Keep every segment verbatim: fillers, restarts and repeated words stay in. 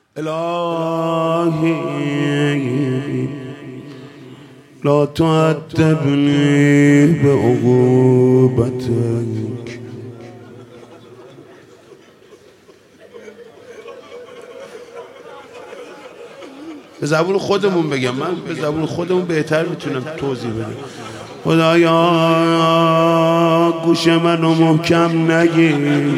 الهی لا تعذبني بعقوبتك. به زبون خودمون بگم، من به زبون خودمون بهتر میتونم توضیح بدم. خدایا گوش منو محکم نگیر،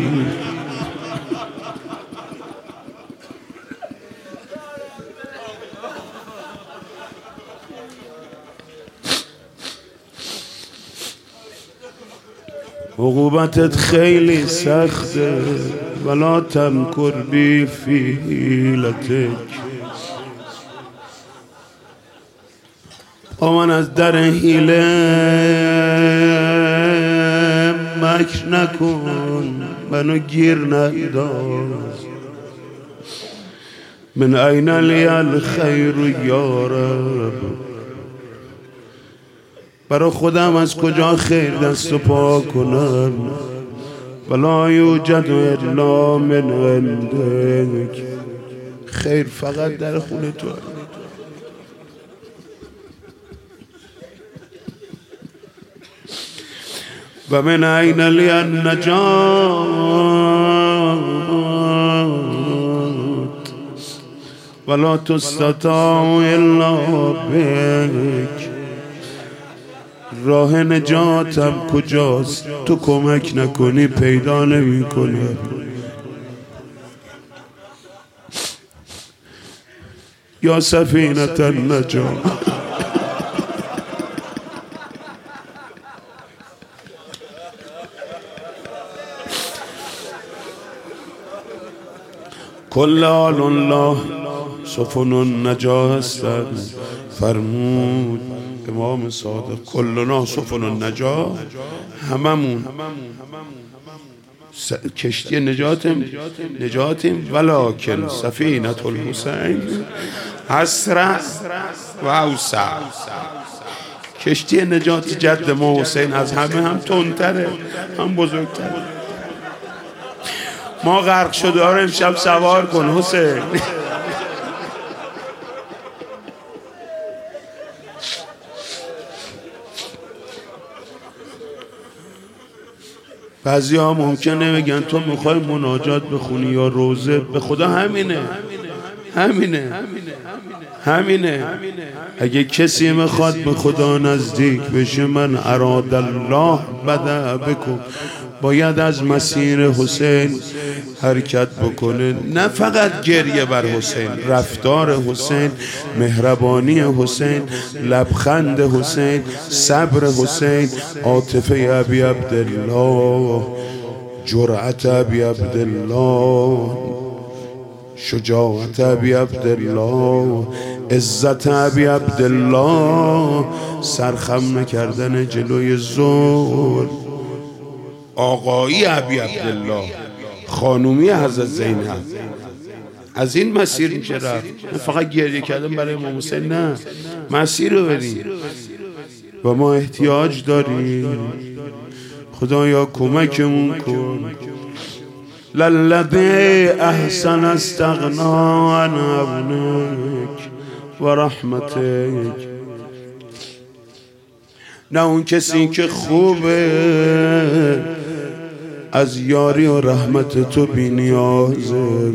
عقوبتت خیلی سخته، ولا تمکر بی فی حیلتک. من از در حیله مکر نکن، منو گیر ندار. من این لی الخیر یا رب، برا خودم از کجا خیر دست و پا کنم. ولا یوجد الا من عندک، خیر فقط در خونه تو. و من این لی النجات ولا تستطاع الا بک. راه نجاتم کجاست؟ تو کمک نکنی پیدا نمی کنی. یا سفینة النجات کل آل الله سفن النجا هستند. فرمود امام صادق کلنا سفن النجا، هممون کشتی نجاتیم نجاتیم ولکن سفینة الحسین اسرع و اوسع. کشتی نجات جد ما حسین از همه هم تندتره، هم بزرگتره. ما غرق شده ها رو امشب سوار کن حسین. بعضی ها ممکنه بگن تو میخوای مناجات بخونی یا روزه، به خدا همینه همینه همینه. اگه کسی میخواد به خدا نزدیک بشه، من اراد الله بدا بکن، باید از مسیر حسین حرکت بکنه. نه فقط گریه بر حسین، رفتار حسین، مهربانی حسین، لبخند حسین، صبر حسین، عاطفه ابی عبدالله، جرأت ابی عبدالله، شجاعت ابی عبدالله، عزت ابی عبدالله، سرخم نکردن جلوی زور، آقایی ابی عبدالله، خانومی حضرت زینب. از این مسیر میشه رفت. فقط گریه کردن برای امام حسین نه، مسیر رو بریم. و ما احتیاج داریم. خدایا کمکمون کن. للذی احسن استغنا عن ابنک و رحمتک. نه اون کسی که خوبه از یاری و رحمت تو بی نیازه،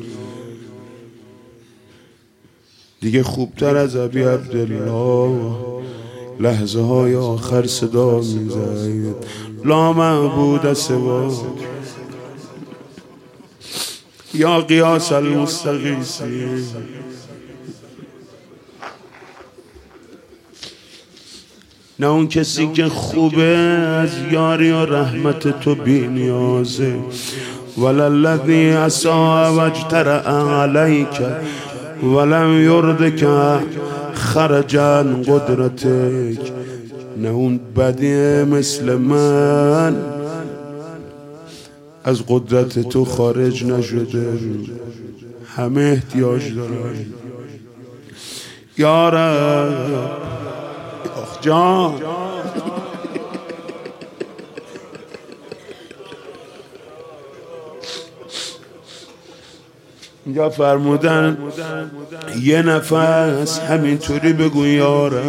دیگه خوبتر از ابی عبدالله لحظه های آخر صدا میزد لا معبود سواک یا قیاس المستغیثین. نه اون کسی که خوبه از یاری و رحمت تو بی نیازه. وللذی اساء واجترأ علیک ولم یردک خرجا قدرتک. نه اون بدیه مثل من از قدرت تو خارج نشده. همه احتیاج دارن. یا رب جان اینجا فرمودن یه نفس همینطوری بگو یا رب،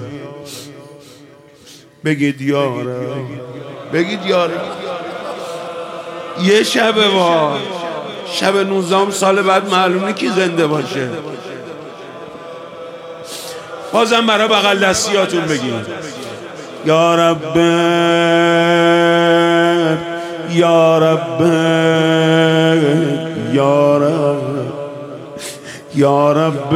بگید یا رب، بگید یا رب. یه شبه با شب نوزدهم سال بعد معلومه کی زنده باشه. بازم برای بغل دستیاتون بگید یا رب یا رب یا رب یا رب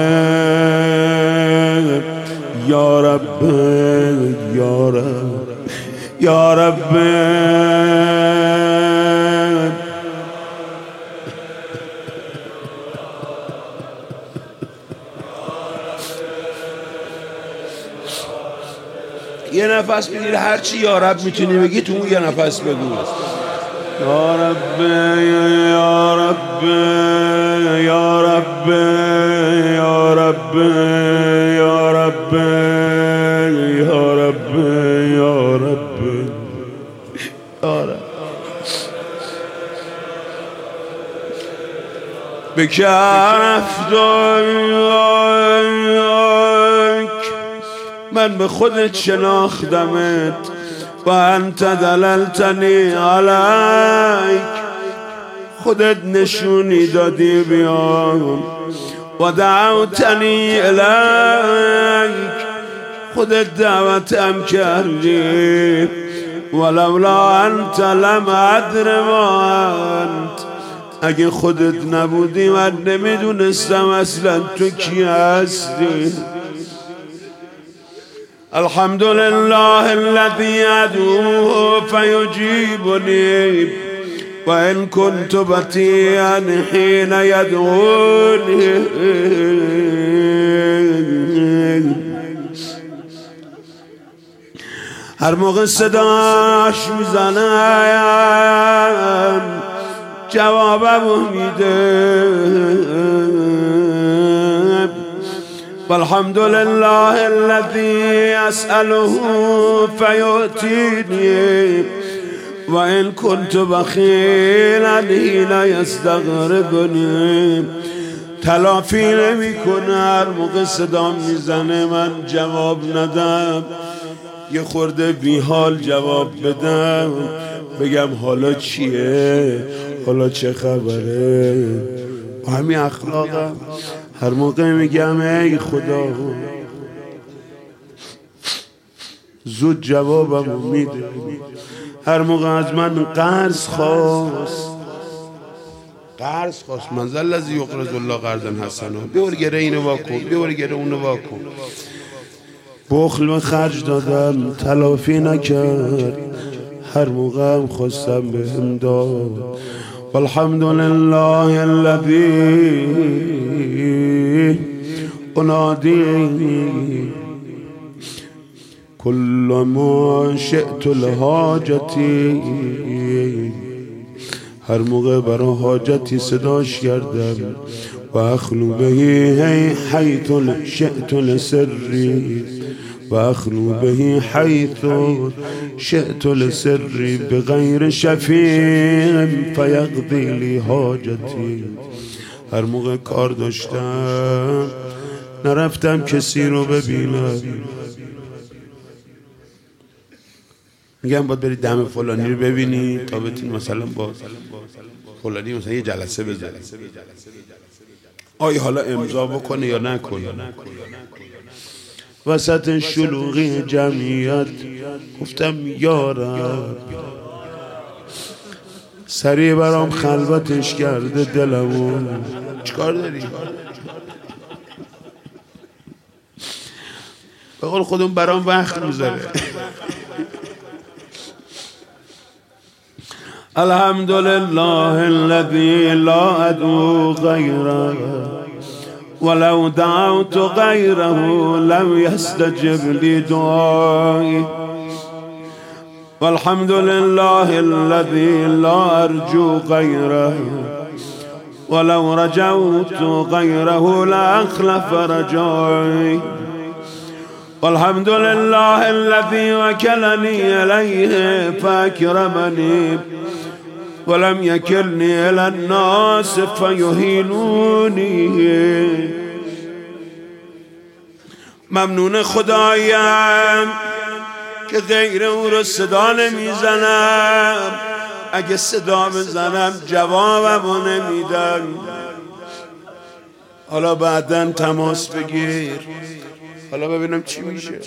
یا رب یا رب یا رب. یه نفس بگیر، هرچی یا رب میتونی بگی تو اون یه نفس بگو. یا رب یا رب یا رب یا رب یا رب یا رب یا رب یا رب. بکفت من به خودت شناختمت و انت دللتنی علیک، خودت نشونی دادی بیام و دعوتنی الیک، خودت دعوتم کردی ولولا انت لم ادر ما انت، اگه خودت نبودی من نمیدونستم اصلا تو کی هستی. الحمد لله الذي أدعوه فيجيبني وإن كنت بطيئا حين يدعوني. هر موقع صداش میزنم جوابم میده. والحمد لله الذي أسأله فيؤتيني وإن كنت بخيلا حين يستغرقني. تلافی نمیکنه هر موقع صدام میزنه من جواب ندم، یه خورده بیحال جواب بدم، بگم حالا چیه، حالا چه خبره. و همین اخلاقم هر موقع میگم ای خدا زود جوابم میده. هر موقع از من قرض خواست قرض خواست من ذا الذی یقرض الله قرضا حسنا، بیار گره اینو واکن، بیار گره اونو واکن. بخل و خرج دادم تلافی نکرد، هر موقع هم خواستم بهم داد. والحمد لله الذي انادي كل ما شئت لحاجتي، هر موقع برای حاجتی صداش کردم. و اخلو بهی حیث شئت لسری و اخلو بهی حیث شئت لسری بغیر شفیع فیقضی لی حاجتی. هر موقع کار داشتم نرفتم کسی رو ببینم، میگم باید برید دم فلانی رو ببینی تا بتونی مثلا با فلانی مثلا یه جلسه بزنی، آیا حالا امضا بکنه یا نکنه. وسط شلوغی جمعیت گفتم یا رب سریع برام خلوتش کرده دلمو، چیکار داری؟ به قول خودم برام وقت میذاره. الحمد لله الذي لا ادعو غيره ولو دعوت غيره لم يستجب لي دعائي. والحمد لله الذي لا ارجو غيره ولو رجوت غيره لاخلف رجائي. والحمد لله الذي وكلني اليه فاكرمني ولم یکلنی الی الناس فیهینونی. ممنون خدایم که غیر او رو صدا نمیزنم، اگه صدا بزنم جوابمو نمیدن. حالا بعدن تماس بگیر، حالا ببینم چی میشه.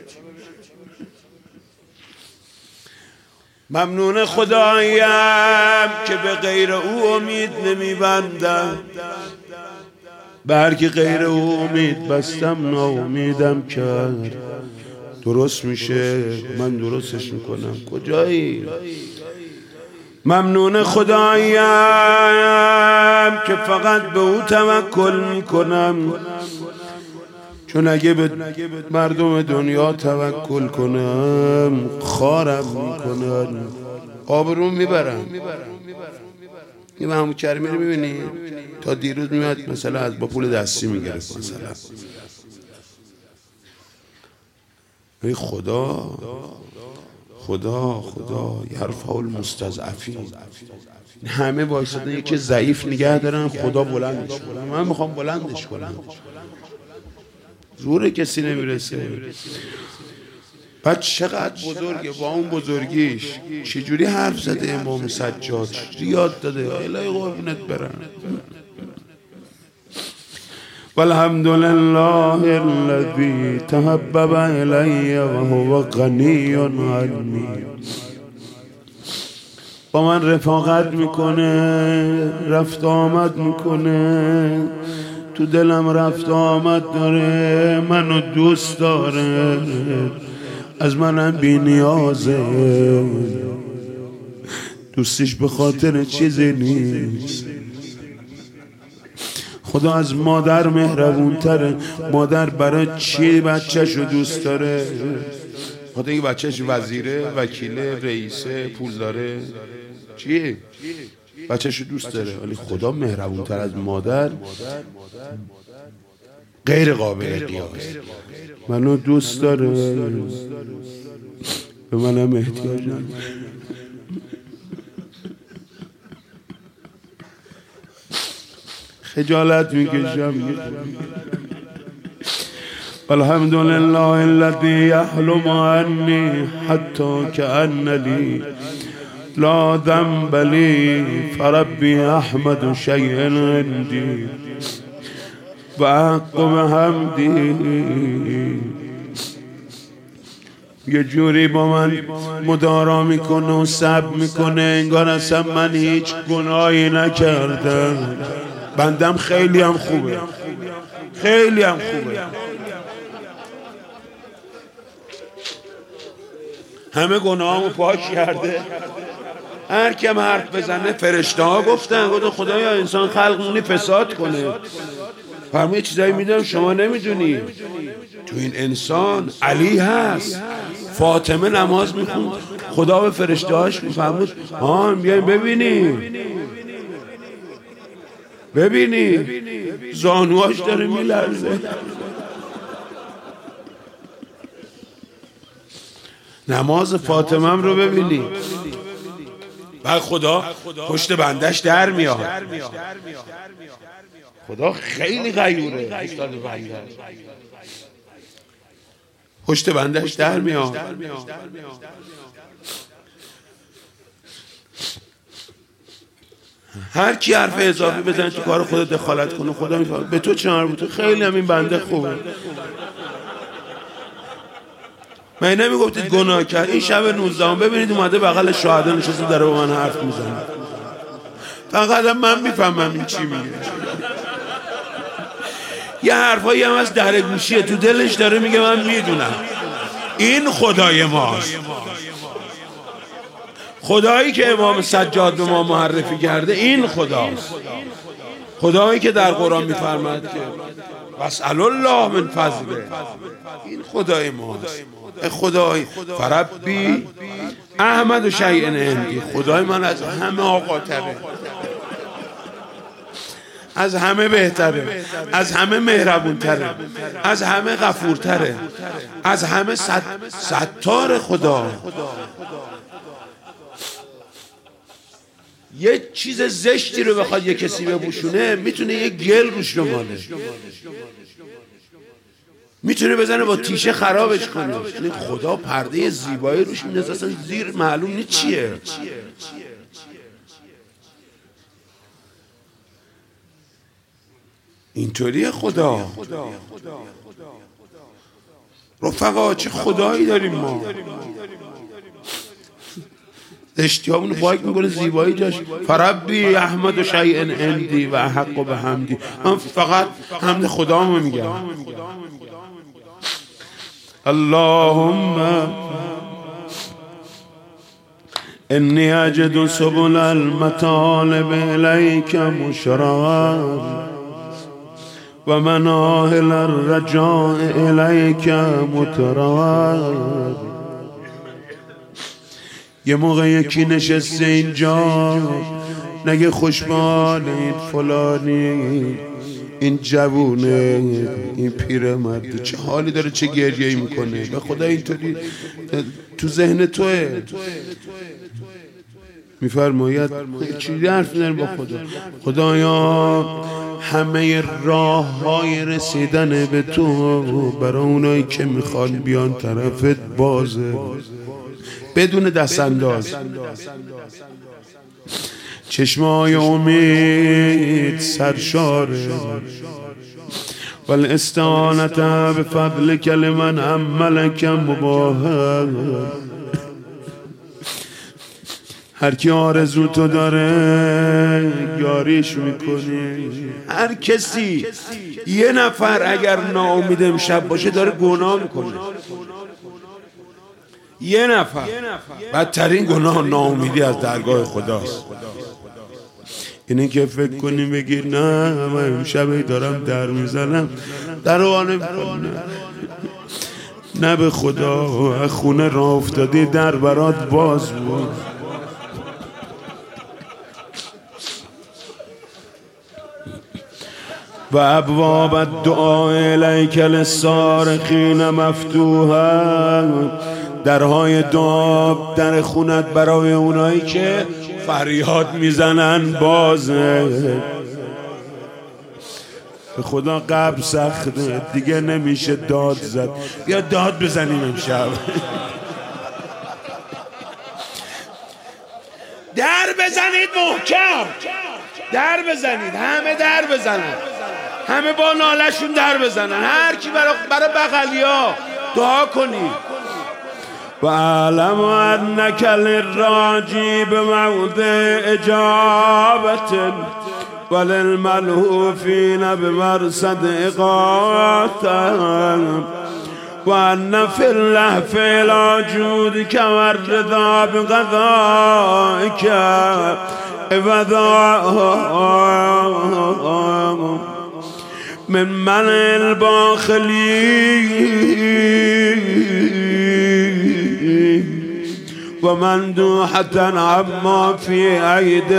ممنون خدایم که به غیر او امید نمیبندم، به هر کی غیر او امید بستم ناامیدم کرد. درست میشه، من درستش میکنم. کجایی؟ ممنون خدایم که فقط به او توکل میکنم، چون اگه به مردم دنیا توکل کنم خارم میکنن، آبروم میبرم. یه محمود کریمی رو میبینی تا دیروز میاد مثلا از با پول دستی میگرفت مثلا. ای خدا خدا خدا یرفع المستضعفین، همه وایسادن یکی ضعیف نگه دارن، خدا بلندش کنه. من میخوام بلندش کنم، زور کسی نمیرسه. بعد چقدر بزرگه، با اون بزرگیش چجوری حرف زده امام سجاد، چجوری یاد داده. الهی قربونت برن. والحمد لله الذي تحبب الی و هو غنی عنی. با من رفاقت میکنه، رفت آمد میکنه، تو دلم رفت آمد داره، منو دوست داره، از منم بی نیازه. دوستش به خاطر چیزی نیست. خدا از مادر مهربون تره. مادر برای چی بچه‌شو دوست داره؟ خدا این بچه‌ش وزیره، وکیله، رئیسه، پول داره، چیه؟ بچه‌شو دوست داره. ولی خدا مهربون تر از مادر غیر قابل قیاس. منو دوست داره، به منم احتیاج نداره. خجالت میکشم. الحمد لله الذي يحلم عني حتى كأن لي لا ذنب لي فربي احمد شيء عندي وأعقب حمدي. یه جوری با من مدارا میکنه و صبر میکنه انگار اصلا من هیچ گناهی نکردم. بندم خیلی هم خوبه، خیلی هم خوبه. همه گناهامو پاک کرده. هر کم حرف بزنه فرشته ها گفتن گفتن خدایا انسان خلق مونی فساد کنه. فرمود چیزایی میدونم شما نمیدونی. تو این انسان علی هست، فاطمه نماز میخوند، خدا به فرشته هاش میفرمود ها بیاین ببینی ببینی زانوهاش داره میلرزه. نماز فاطمه رو ببینی. بعد خدا پشت بندش در میاد. خدا خیلی غیوره، پشت بندش در میاد. هر کی حرف اضافی بزنه تو کار خدا دخالت کنه خدا میفهمه به تو چه مربوطه. خیلی هم این بنده خوبه. من نمیگفتید گناه کرد. این شب نوزدهم ببینید اومده بغل شهدا نشسته داره با من حرف میزنه. فقط من میفهمم این چی میگه. یه حرفایی هم از در گوشیه تو دلش داره میگه من میدونم. این خدای ماست. خدایی که امام سجاد به ما معرفی کرده این خداست. خدایی که در قرآن میفرماد که واسأل الله من فضله، این خدای ماست. خدای فربی احمد و شیء عندی، خدای من از همه آقا تره، از همه بهتره، از همه مهربون تره، از همه غفور تره، از همه ستار. خدا یه چیز زشتی رو بخواد یه کسی بپوشونه میتونه یه گل روش بماله، میتونه بزنه با تیشه خرابش کنه. یعنی خدا پرده زیبایی روش میندازه اصلا زیر معلوم نیست چیه. اینطوریه خدا. رفقا چه خدایی داریم ما، اشتیاقمون پاک میکنه زیبایی جاش. فربی احمد و شیئن اندی و احق به حمدی، من فقط حمد خدامو میگم. اللهم انی اجد سبل المطالب الیک مشرقا و مناهل الرجاء الیک مترقا. یه موقع یکی نشسته اینجا نگه خوشبال این فلانی، این جوونه، این پیرمرد چه حالی داره، چه گریه‌ای میکنه. به خدا اینطوری تو ذهن توه. میفرماید چیزی حرف نزن با خدا. خدایا همه راه های رسیدن به تو برای اونایی که میخوان بیان طرفت بازه، بدون دست انداز. چشمای امید سرشاره والاستعانت بفضلک لمن عملک مباهر. هر کی آرزو تو داره یاریش میکنی. هر کسی یه نفر اگر ناامید امشب باشه داره گناه میکنه. یه نفر بدترین گناه ناامیدی از درگاه خداست. اینه که فکر کنی بگی نه من امشب دارم در میزنم در وانه میکنه. نه به خدا خونه را افتادی در برات باز بود. و ابواب الدعاء الیک للصارخین مفتوحه. درهای دعا در خونت برای اونایی که فریاد میزنن بازه. به خدا قبل سخته دیگه نمیشه داد زد. بیا داد بزنیم امشب. در بزنید محکم، در بزنید، همه در بزنن، همه با نالشون در بزنن. هر کی برای برای بغلیا دعا کنید. و اعلم انک للراجی بموضع اجابت وللملهوفین بمرصد اقامت و ان فی اللهف الی جودک و الرضا بقضائک عوضا من من الباخلی و مندوحة عما فی عید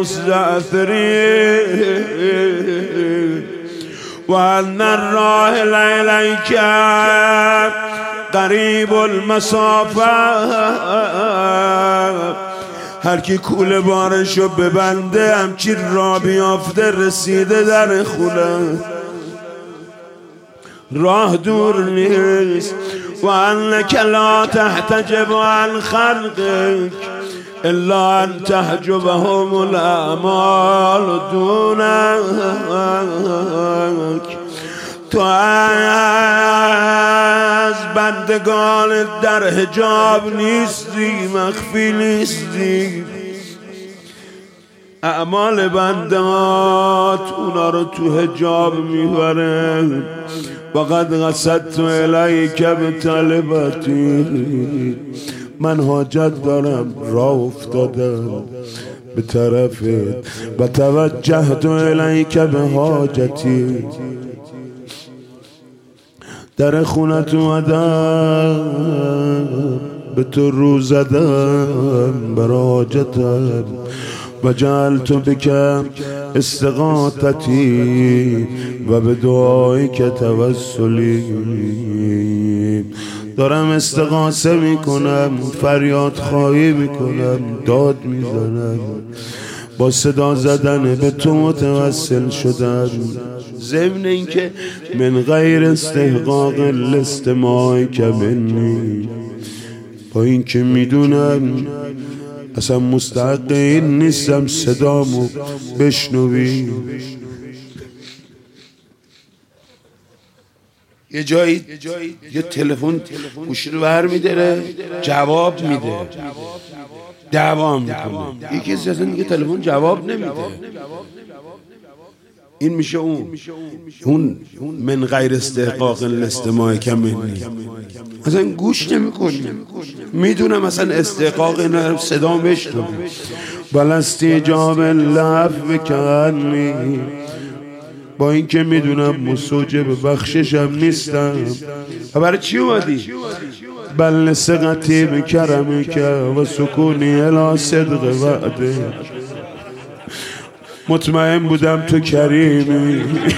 المستأثرین و ان الراحل الیک قریب المسافه. هر کی کوله بارشو ببنده همچی را بیافته رسیده در خونه، راه دور نیست. و انک لا تحتجب عن خلقک الا ان تحجبهم الاعمال دونک. تو از بندگان در حجاب نیستی، مخفی نیستی. اعمال بندات اونا رو تو حجاب میبره. وقد قصدت الیک بطلبتی، من حاجت دارم راه افتادم به طرفت. و توجهت الیک به حاجتی، در خونت اومدم به تو رو زدم بر حاجتم. و جعلت بک استغاثتی و به دعایی که توسلی. دارم استغاثه میکنم، فریاد خواهی میکنم، داد میزنم با صدا زدن به تو متوسل شدن، ضمن اینکه من غیر استحقاق الاستماع کمنی، با اینکه میدونم اصلا مستحق این نیستم صدامو بشنوی. یه جایی یه تلفن گوشی رو برمی‌داره جواب میده، دعوا میکنه، یکی از دیگه تلفن جواب نمیده. این میشه اون اون من غیر استحقاق الاستماع کمنی، اصلا گوش نمیکنی، میدونم مثلا استحقاق این صدا بشنوی. بل استجاب العفو کنی، با اینکه میدونم مستوجب بخششم نیستم. برای چی اومدی؟ بل ثقتی بکرمک و سکونی الی صدق وعده، مطمئن بودم تو کریمی.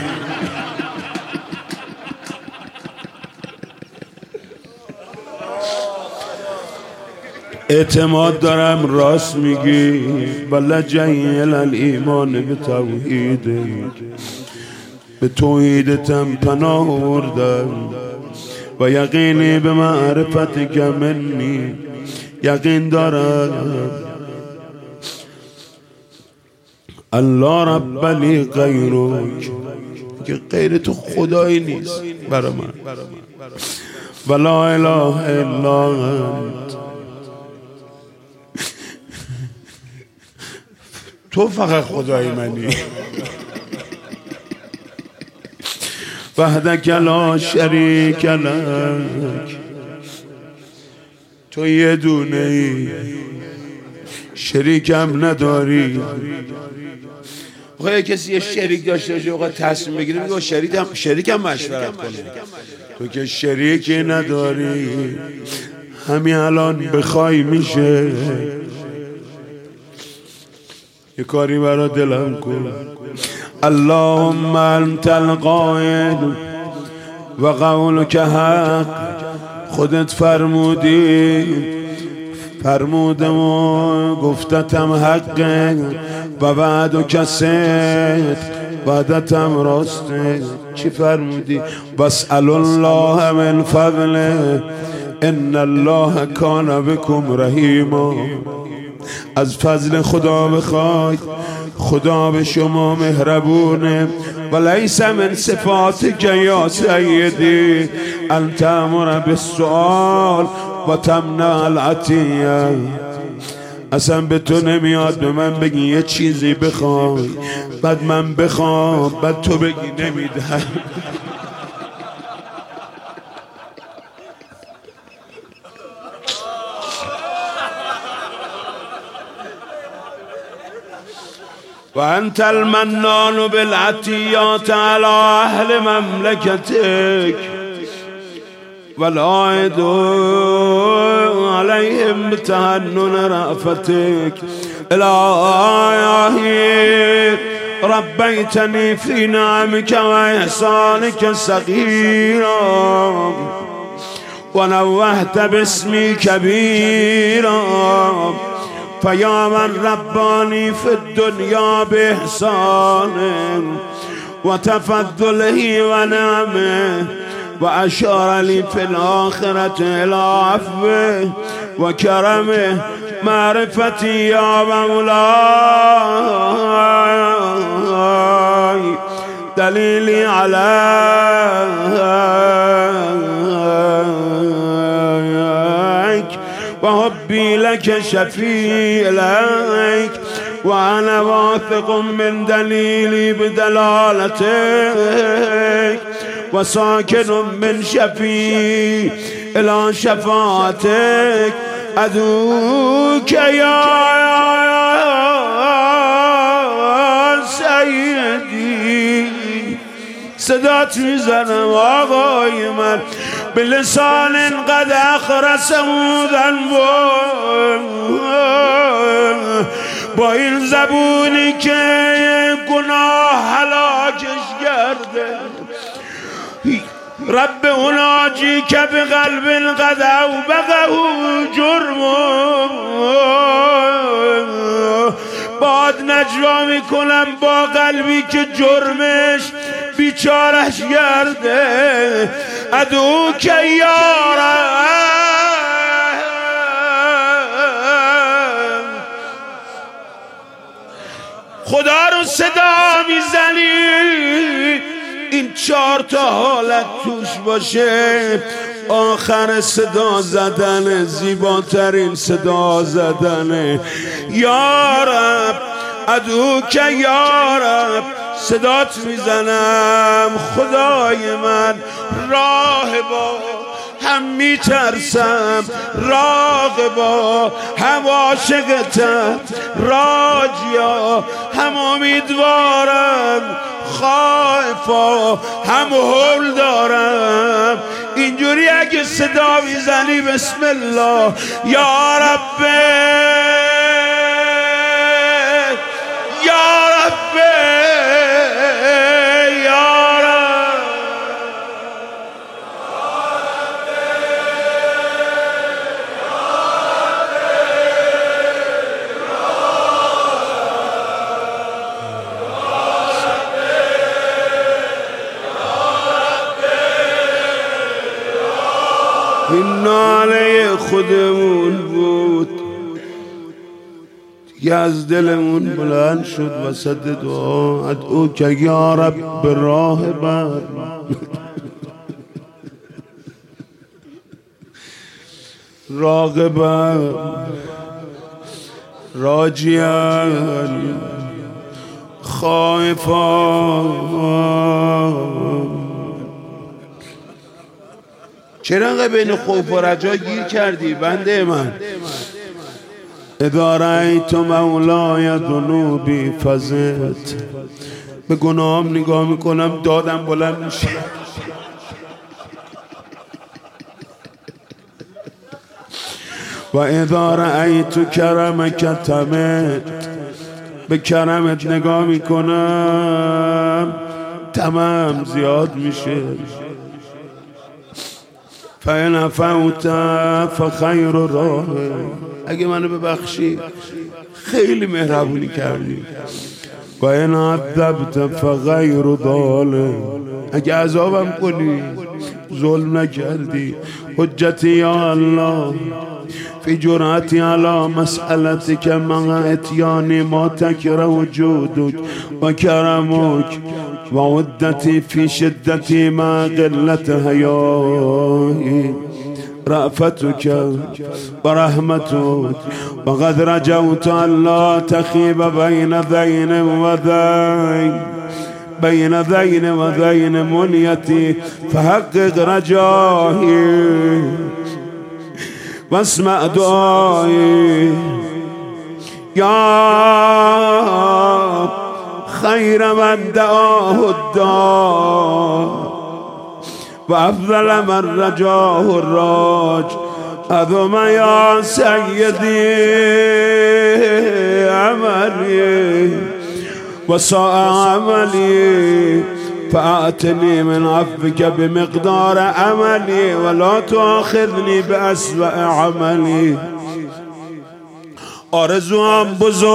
اعتماد دارم راست میگی، بل جیل الایمان به توحیده، به توحیدتم پناه آوردم و یقینی به معرفت که منی، یقین دارم الله رب لی غیرک، که غیر تو خدایی نیست برای من، ولا اله الا انت، تو فقط خدای منی. وحدک لا شریک لک، تو یه دونه ای شریکم نداری. آقا کسی یه شریک داشته باشه آقا تصمیم بگیره میگه شریکم شریکم مشورت کنه، تو که شریکی نداری، همین الان بخوای میشه. یه کاری برا دلم کن. اللهم انت القائل و قولک حق، خودت فرمودی، فرمودم و گفتتم حقه، و وعدک صدق، وعدتم راسته. چی فرمودی؟ واسأل الله من فضله ان الله کان بکم رحیما، از فضل خدا بخواید، خدا به شما مهربونه. و لیس من صفاتک یا سیدی ان تأمر بالسؤال و تمنع العطیه، اصلا به تو نمیاد به من بگی یه چیزی بخوای بعد من بخوام بعد تو بگی نمیدم. و انت المنان بالعطیات علی اهل مملکتک والعائد علیهم بتحنن رأفتک. الهی ربیتنی فی نعمک و احسانک صغیرا و نوهت باسمی کبیرا، فیا من ربانی فی الدنیا بإحسانه و تفضله و نعمه، و اشار لی فی الاخرة الى عفوه و کرمه، معرفتی یا مولاي دلیلی علیک و حبی لک شفیع لک، و انا واثق من دلیلی بدلالتک و ساکن من شفیع الى شفاعتک. ادعوک یا سیدی، صدات میزنم آقای من، به لسان قد اخرسه ذنبه، با این زبونی که گناه هلاکش کرده. رب اناجی که به قلب قد اوبقه جرم، باد نجوا میکنم با قلبی که جرمش بیچارش گرده ادعو که یارم خدا رو صدا میزنی این چهار تا حالت توش باشه آخر صدا زدن زیباترین صدا زدن یارب ادعو که یارب صدات میزنم خدای من راهبا هم میترسم راغبا هم عاشقتم راجیا هم امیدوارم خائفا هم هول دارم اینجوری اگه صدا میزنی بسم الله یا رب یا رب یا رب این ناله خودمون بود دیگه از دلمون بلند شد وسط دعا ادعو که یا رب به راه بر راغبا راجیا خائفا چرا انقدر بین خوف و رجا گیر کردی بنده من اذا رأیت مولای ذنوبی فزت به گناهم نگاه میکنم دادم بلند میشه و اذا رأیت کرمک تمت به کرمت نگاه میکنم تمام زیاد میشه فَإِنْ عَفَوْتَ فَخَيْرُ رَاهِ اگه منو ببخشی خیلی مهربونی کردی و این عذبت فغیر ظالم اگه عذابم کنی ظلم نکردی حجتی یا الله فی جرأتی علی مسئلتک مع اتیان ما تکره وجودک و کرمک و عدتی فی شدتی مع قلت حیایی رأفتك ورحمتك وقد رجوت ألا تخيب بين ذين وذين بين ذين وذين منيتي فحقق رجائي واسمع دعائي يا خير من دعاه الداع وأفضل من رجاه الراج أذم يا سيدي عملي وساء عملي فآتني من عفوك بمقدار عملي ولا تؤاخذني بأسوأ عملي آرزوام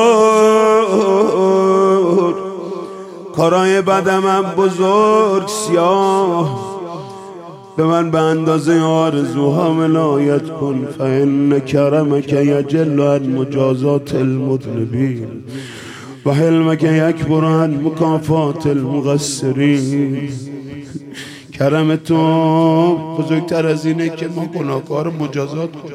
بزرگ کارای بدمم بزرگ سیاه به من به اندازه آرزوهام عنایت کن فإن کرمک یجل عن مجازات المذنبین و حلمک یکبر عن مکافات المقصرین کرم تو بزرگتر از اینه که ما گناهکار مجازات کنیم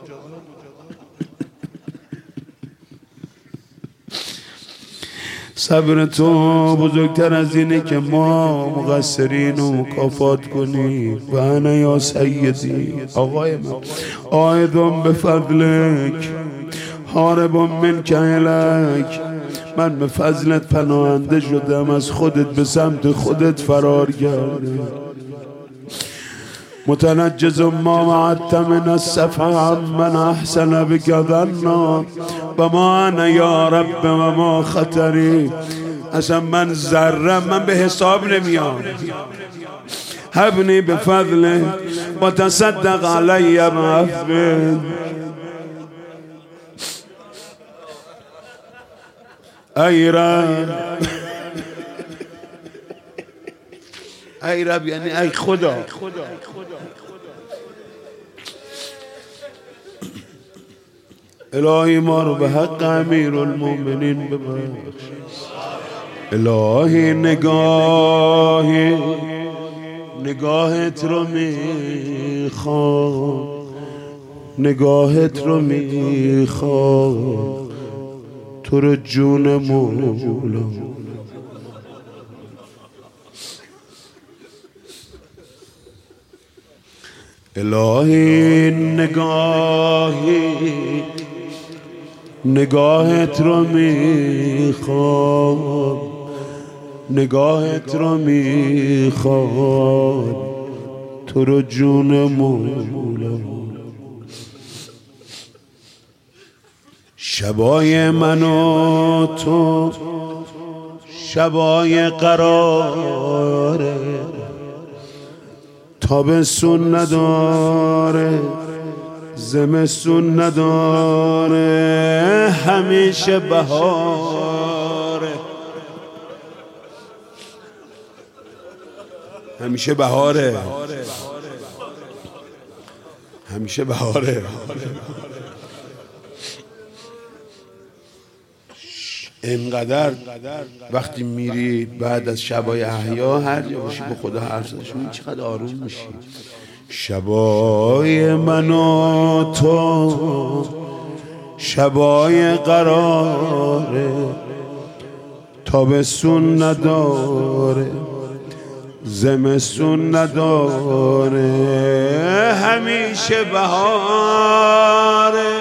صبر تو بزرگتر از اینه که ما مقصرین و مکافات کنیم و انا یا سیدی آقای من آیدم به فضلک حاربم من کهلک من به فضلت پناهنده شدم از خودت به سمت خودت فرار کردم متنجز ما وعدت من السفه من احسن بك ظنا و ما انا یا رب و ما خطری اصلا من ذره من به حساب نمیام هبنی بفضله و تصدق علی بعفوه ای رب ای رب یعنی ای خدا الهی ما رو به حق امیرالمومنین ببخش. الهی نگاهی نگاهت رو میخوام، نگاهت رو میخوام، تو رو جون مولا. الهی نگاهی نگاهت رو میخوام، نگاهت رو میخوام، تو رو جون مولا. شبای من و تو شبای قراره، تابستون نداره زمستون نداره، همیشه بهاره، همیشه بهاره، همیشه بهاره. اینقدر وقتی میری بعد از شبای احیا هر جا باشی با خدا حرف زدش چقدر آروم میشی. شبای من و تو شبای قراره، تابستون نداره زمستون نداره، همیشه بهاره.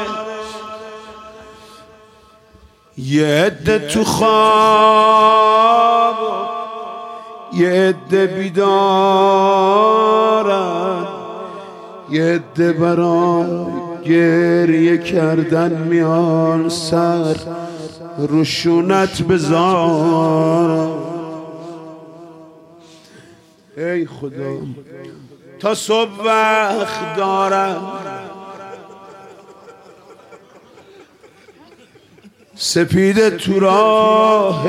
یه عده تو خواب یه عده بیدارن، یه عده برای گریه کردن میان سر روشونت بذارن. ای خدا تا صبح وقت دارم، سپید تو راه،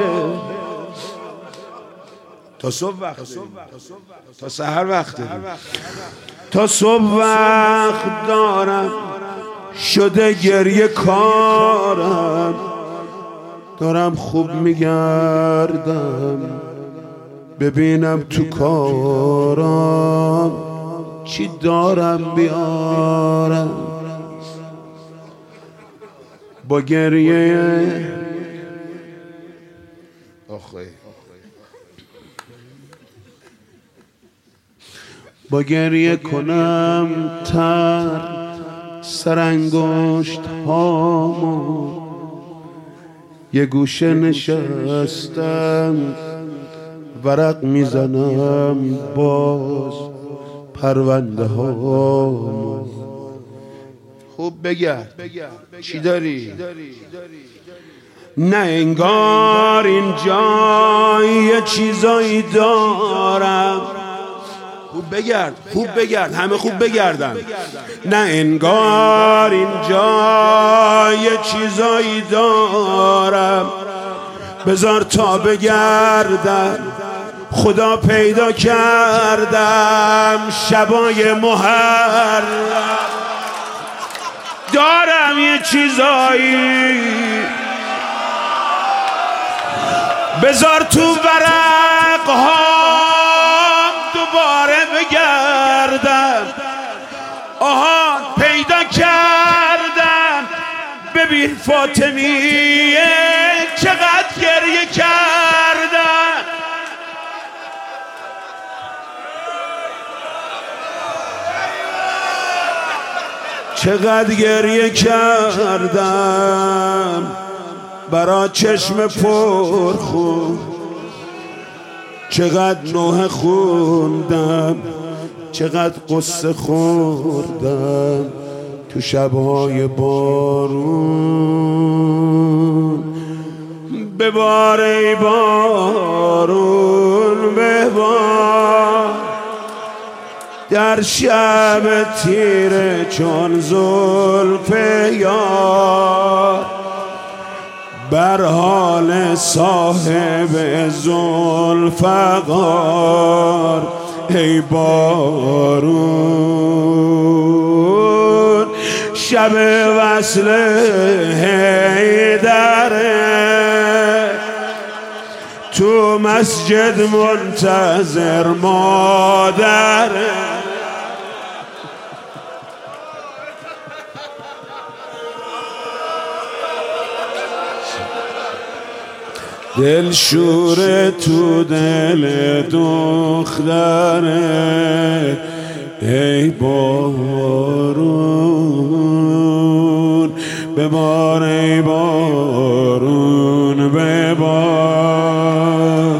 تا صبح وقت تا سحر وقت تا صبح وقت دارم، شده گریه کارم، دارم خوب میگردم ببینم تو کارم چی دارم بیارم. با گریه آخه با گریه کنم تر سرانگشت هامو، یه گوشه نشستم ورق میزنم باز پرونده هامو. خوب بگرد چی داری؟ نه انگار اینجا یه چیزایی دارم. خوب بگرد خوب بگرد همه خوب بگردن. نه انگار اینجا یه چیزایی دارم، بذار تا بگردم خدا پیدا کردم. شبای محرم دارم یه چیزایی، بذار تو ورق ها دوباره بگردم. آها پیدا کردم، ببین فاطمیه چقدر گریه کردم. چقدر گریه کردم برا چشم پرخون، چقدر نوحه خوندم، چقدر قصه خوردم تو شبهای بارون. ببار ای بارون ببار در شب تیره چون زلف یار، بر حال صاحب ذوالفقار ای بارون شب وصل حیدره تو مسجد منتظر مادره دل شور تو دل دختره ای بارون ببار ای بارون ببار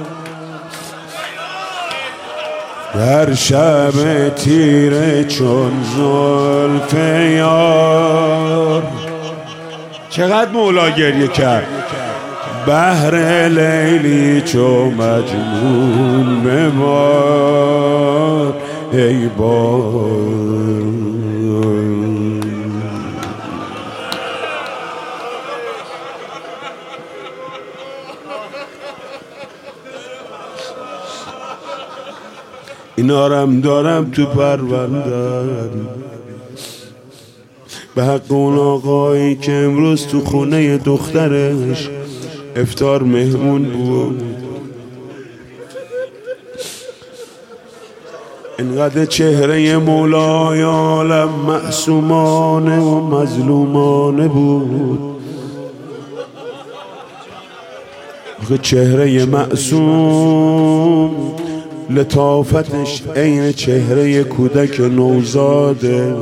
در شب تیره چون زلف یار. چقدر مولا گریه کرد. بحر لیلی چو مجنون ببار ای بارون. اینا رم دارم تو پروندم به حق اون آقایی که امروز تو خونه دخترش افطار مهمون بود. اینقدر چهره مولای عالم معصومانه و مظلومانه بود. آخه چهره معصوم لطافتش عین چهره کودک نوزاده.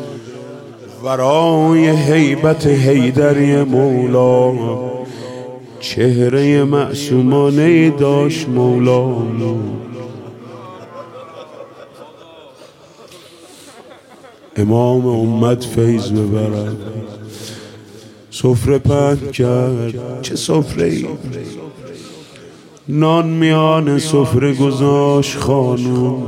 ورای هیبت حیدری مولا چهره معصومانه داشت مولا. امام امت فیض ببرد سفره پهن کرد. چه سفره ای؟ نان میان سفره گذاشت خانوم،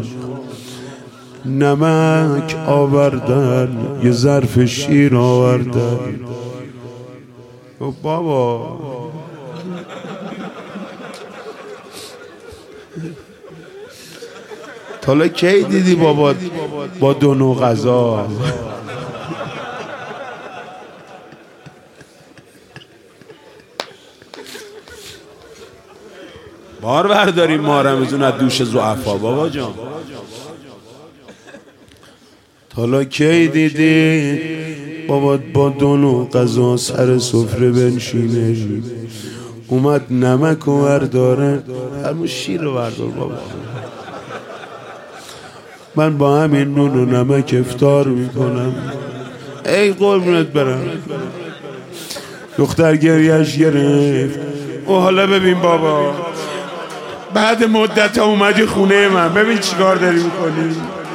نمک آوردن، یه ظرف شیر آوردن. او بابا حالا کی دیدی بابا با دو نوع غذا؟ بار برداریم ما رمزون از دوش ضعفا بابا جان. حالا کی دیدی بابا با دو نوع غذا سر سفره بنشینه؟ اومد نمک و برداره، همون شیر رو بردار بابا. من با همین نون و نمک افطار میکنم. ای قربونت برم. دختر گریهش گرفت. او حالا ببین بابا، بعد مدت ها اومدی خونه من، ببین چیکار داری میکنی.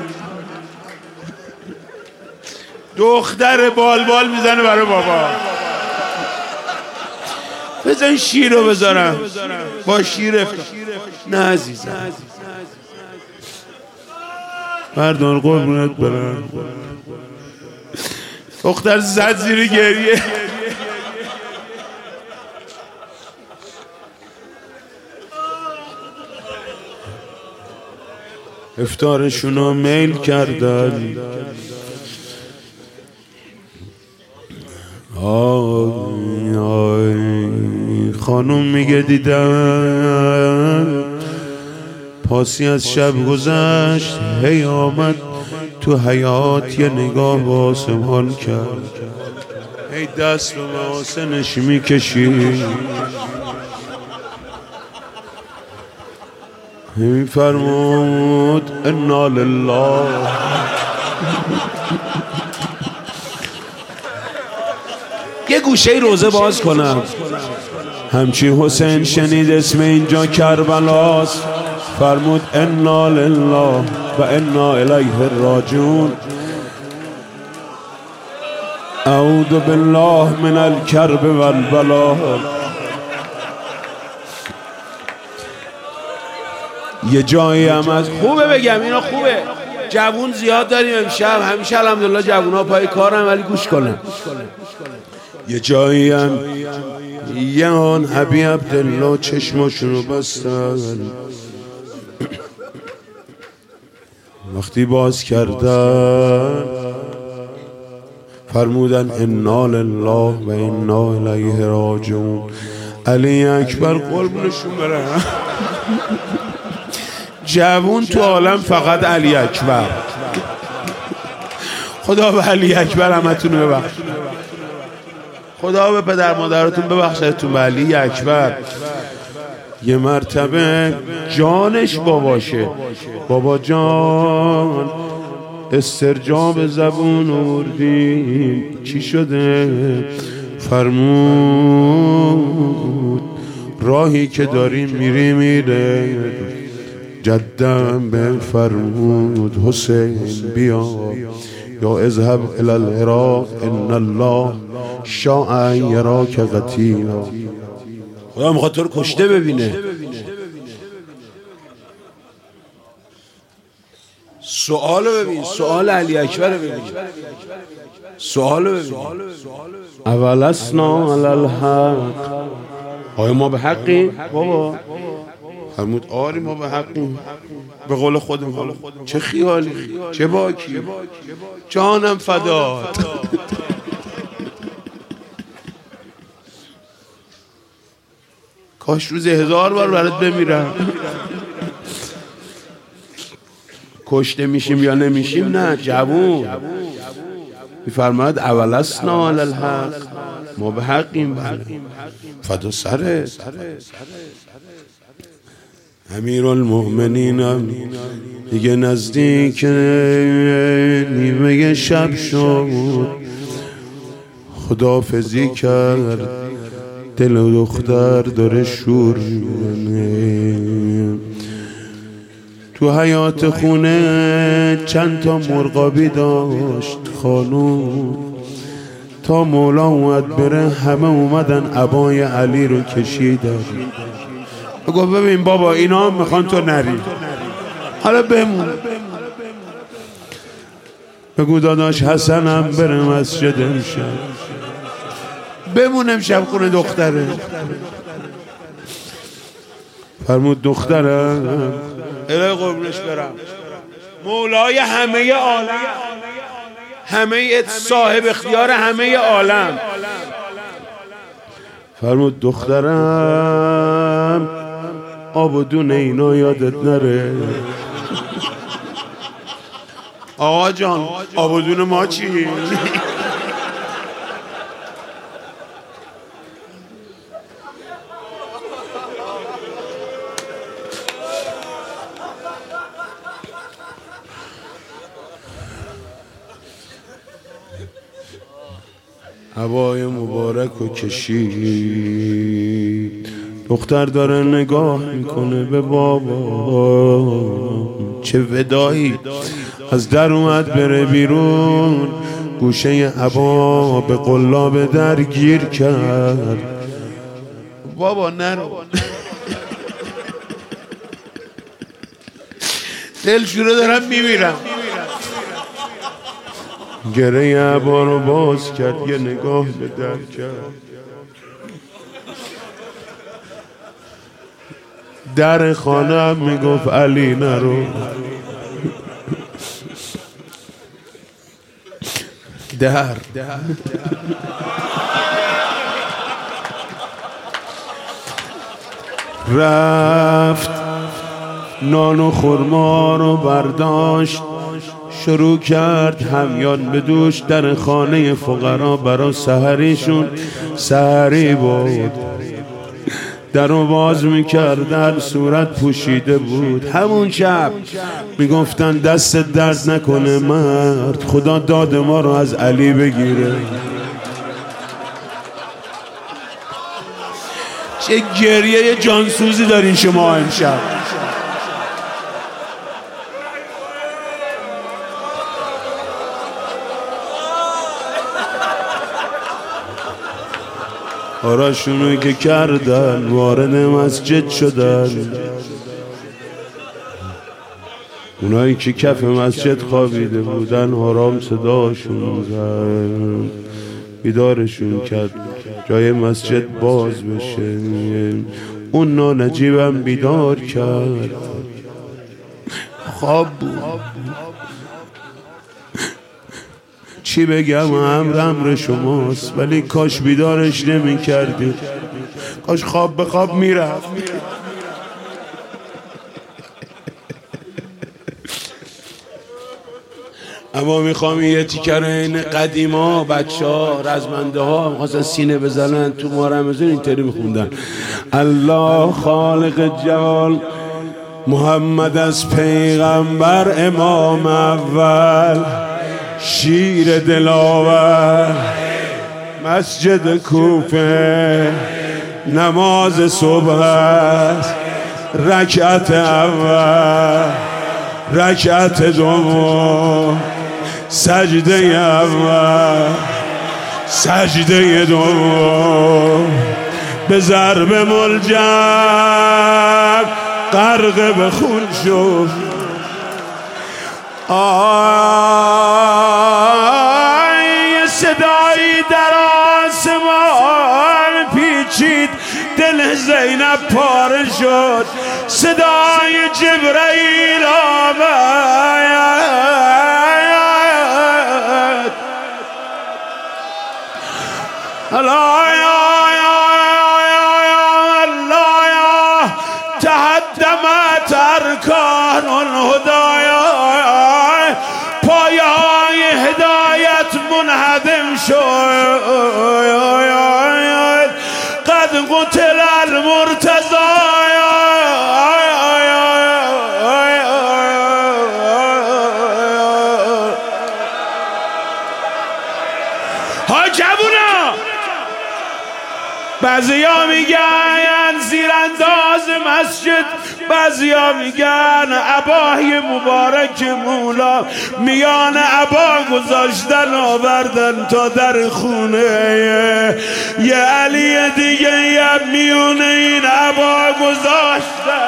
دختر بال بال میزنه برای بابا. بزن شیر رو بذارم با شیر افتار. نه عزیزم بردار قربونت برم. دختر زد زیر گریه. افطارشون رو میل کردن. آی آی خانوم میگه دیدم پاسی از شب گذشت، هی آمد تو حیات یه نگاه به آسمان کرد، هی دست به محاسنش میکشید، هی فرمود انا لله. یه گوشه روزه باز کنم. همچی حسین شنید اسم اینجا کربلاست، فرمود انا لله و انا الیه راجعون. اعوذ بالله من الکرب والبلا. یه جایی هم از خوبه بگم، اینا خوبه، جوون زیاد داریم امشب، همیشه الحمدلله جوون ها پای کارم، ولی گوش کنم. یه جایی هم یه آن حبی عبدالله چشماشونو بستن، وقتی باز کردن فرمودن انا لله و انا الیه راجعون. علی اکبر قربونشون برم. جوون تو عالم فقط علی اکبر. خدا به علی اکبر همتون ببخش، خدا به پدر مادرتون ببخشتون به علی اکبر. یه مرتبه جانش باباشه، بابا جان استرجاع زبون آوردی، چی شده؟ فرمود راهی که داری میری میره. جدم به فرمود حسین بیا یا اذهب الى العراق ان الله شاء ان یراک قتیلا. خدا میخواد تو رو کشته ببینه. سوالو ببین، سوال علی اکبر ببین، سوالو ببین. اولسنا علی الحق، آیا ما به حقیم؟ بابا فرمود آری ما به حقیم. به قول خودم چه خیالی، چه باکی، جانم فدات. کاش روز هزار بار برات بمیرم. کشته میشیم یا نمیشیم نه، جوون میفرماید اولسنا علی الحق، ما به حقیم. فدا سره امیرالمؤمنین دیگه نزدیک نیمه شب شد، خداحافظی کرد. دل و دختر داره شور میزنه. تو حیات خونه چند تا مرغابی داشت خانوم. تا مولا اومد بره همه اومدن عبای علی رو کشیدن. بگو ببین بابا اینا هم میخوان تو نری، حالا بمون. بگو داداش حسنم بره مسجد امشب، بمون امشب خونه دختره. فرمود دخترم الهی قربونش برم، مولای همه عالم، همه صاحب اختیار همه عالم. فرمود دخترم آبادون اینا یادت نره. آقا جان آبادون ما چی؟ عبای مبارک و کشید. دختر داره نگاه میکنه به بابا، چه ودایی. از در اومد بره بیرون، گوشه عبا به قلاب در گیر کرد. بابا نرو. دل شوره دارم میمیرم. گره عبا رو باز کرد، یه نگاه به در کرد. در خانه هم میگفت علی نرو. در رفت نان و خرما رو برداشت، شروع کرد همیان به دوش. در خانه فقرا برا سحریشون سحری بود. در رو باز میکردن، صورت پوشیده بود. همون شب میگفتن دست درد نکنه مرد، خدا داد ما رو از علی بگیره. چه گریه جانسوزی دارین شما امشب. آراشونو که کردن وارد مسجد شدن، اونایی که کف مسجد خوابیده بودن حرام صداشون زد، بیدارشون کرد. جای مسجد باز بشه. اون نانجیبم بیدار کرد، خواب بود. چی بگم، امر امر شماست، ولی کاش بیدارش نمی کردی، کاش خواب به خواب میرفت. اما میخوام یه تیکر این قدیما بچه ها رزمنده ها میخواستن سینه بزنن تو ماه رمضان اینطوری میخوندن: الله خالق جلال، محمد از پیغمبر امام اول، شیر دلاور مسجد کوفه، نماز صبح است رکعت اول، رکعت دوم سجده اول، سجده دوم به ضرب ملجم غرق به خون شد. آی صدایی در آسمان پیچید، دل زینب پاره شد. صدای جبرئیل آمد، الله الله تهدمت ارکان الهدایا، پایه های هدایت منهدم شد. قد قتل المرتضی، ها جوونا، بعضیا میگن زیرانداز مسجد، بعضیا میگن عبای مبارک مولا، میان عبا گذاشتن آوردن تا در خونه یه علی دیگه یه میون این عبا گذاشتن.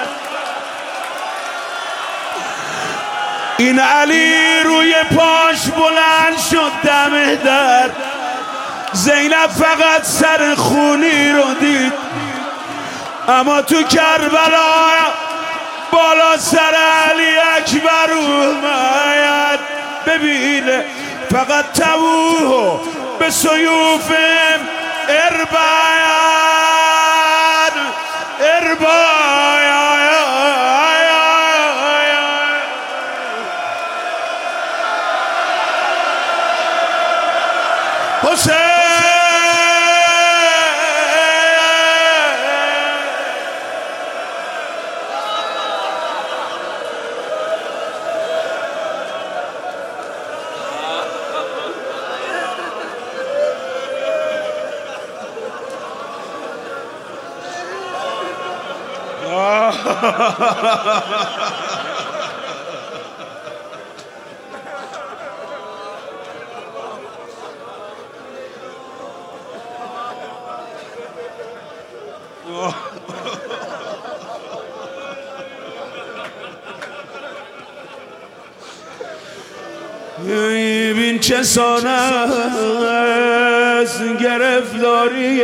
این علی روی پاش بلند شد دم در، زینب فقط سر خونی رو دید. اما تو کربلا بالا سر علی اکبر اومد ببینه، فقط تووه به سیوف ارباید ارباید حسین. ببین چه سانه است گرفتاری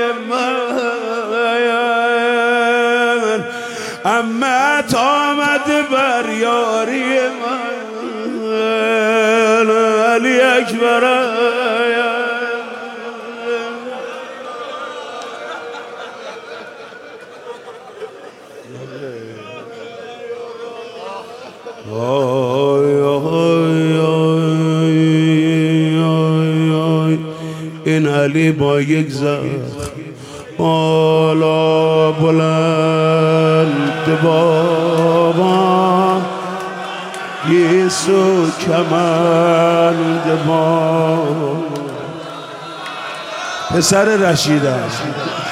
من، امت آمد بر یاری من، علی اکبر این علی با یک زخم بالا بلند بابا، یسو کمند با پسر رشید است.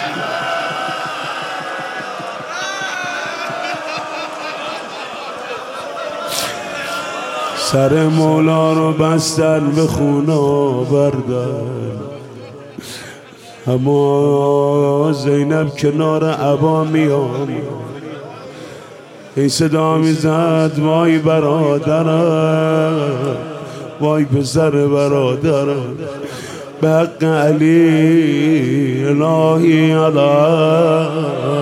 سر مولا رو بستن به خون آوردن، اما زینب کنار عبا میام این صدا میزد: وای برادرم، وای پسر برادرم، به حق علی الهی علی